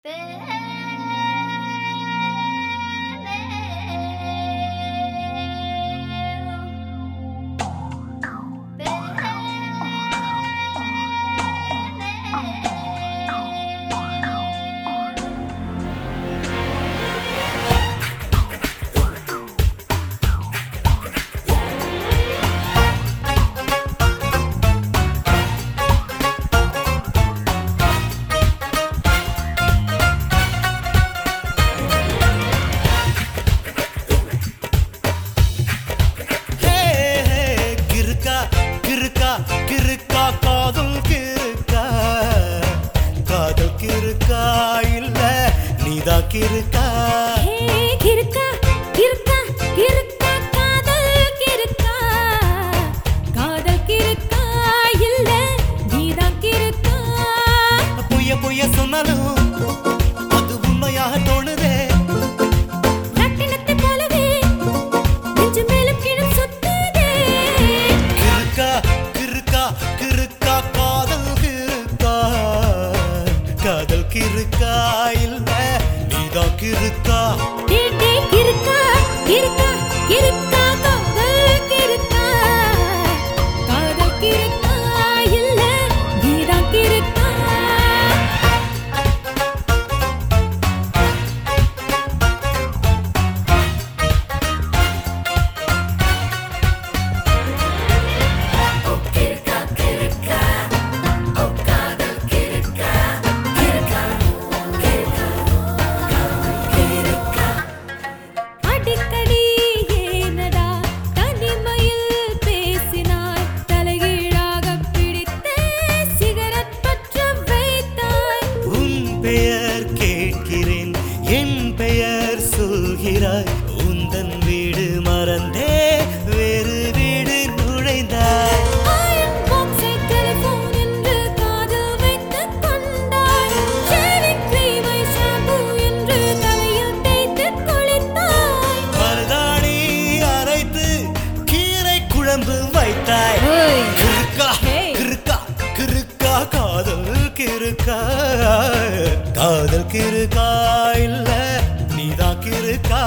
கிறுக்கா கிறுக்கா கிறுக்கா கிறுக்கா காதல் கிறுக்கா காதல் கிறுக்கா இல்ல நீதான் கிறுக்கா பொய்ய பொய்ய சொன்னாலும் அது உண்மையாக தோணுதே ரட்டினத்தை போலவே நெஞ்சு மேலும் கீழும் சுத்துதே கிறுக்கா கிறுக்கா கிறுக்கா காதல் கிறுக்கா காதல் கிறுக்கா இல்ல நீதான் கிறுக்கா டேடே கிறுக்கா கிறுக்கா கிறுக்கா காதல் கிறுக்கா காதல் கிறுக்கா இல்ல நீதான் கிறுக்கா அடிக்கடி ஏனடா தனிமையில் பேசினாய் தலைகீழாக பிடித்தே சிகரெட் பற்ற வைத்தாய் உன் பெயர் கேட்கிறேன் என் பெயர் சொல்கிறாய் உந்தன் வீடு மறந்தே வேறு வீடு நுழைந்தாய் ஆயன் பாக்ஸை டெலிபோன் என்று காதில் வைத்துக் கொண்டாய் ஷேவிங் கிரீமை ஷாம்பு என்று தலையில் தேய்த்துக் குளித்தாய் மருதாணி அரைத்து கீரை குழம்பு வைத்தாய் கிறுக்கா கிறுக்கா கிறுக்கா காதல் கிறுக்கா காதல் கிறுக்கா இல்ல நீதான் கிறுக்கா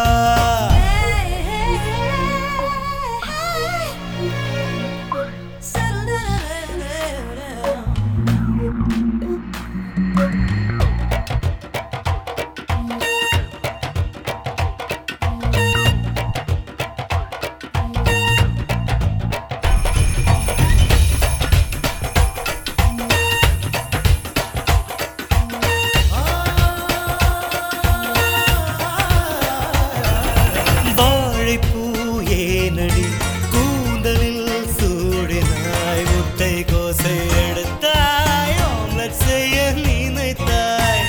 வாழைப்பூ ஏனடி கூந்தலில் சூடினாய் முட்டை கோசை எடுத்தாய் ஆம்லெட் செய்ய நினைத்தாய்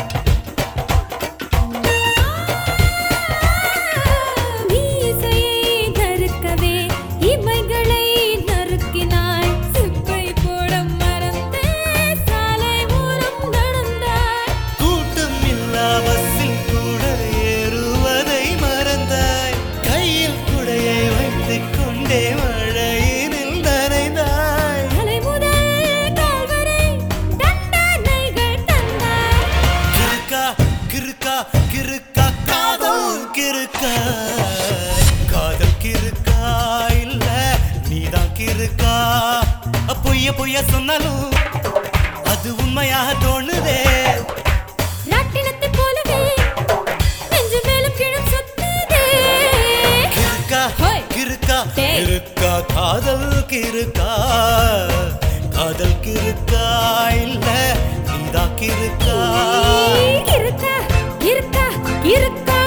மீசையை நறுக்கவே இமைகளை நறுக்கினாய் சிப்பை போட மறந்தே சாலை ஓரம் நடந்தாய் கூட்டம் இல்லா பஸ்ஸில் கூட ஏறுவதை மறந்தாய் கையில் குடையை வைத்துக் கொண்டே மழையினில் நனைந்தாய் தலை முதல் கால் வரை தண்டனைகள் தந்தாய் கிறுக்கா கிறுக்கா கிறுக்கா காதல் கிறுக்கா காதல் கிறுக்கா இல்ல நீதான் கிறுக்கா பொய்ய பொய்ய சொன்னாலும் அது உண்மையாக தோணுதே ரட்டினத்தை போலவே நெஞ்சு மேலும் கீழும் சுத்துதே கிறுக்கா ஹோய். கிறுக்கா டேய். கிறுக்கா காதல் கிறுக்கா காதல் கிறுக்கா இல்ல நீதான் கிறுக்கா கிறுக்கா கிறுக்கா கிறுக்கா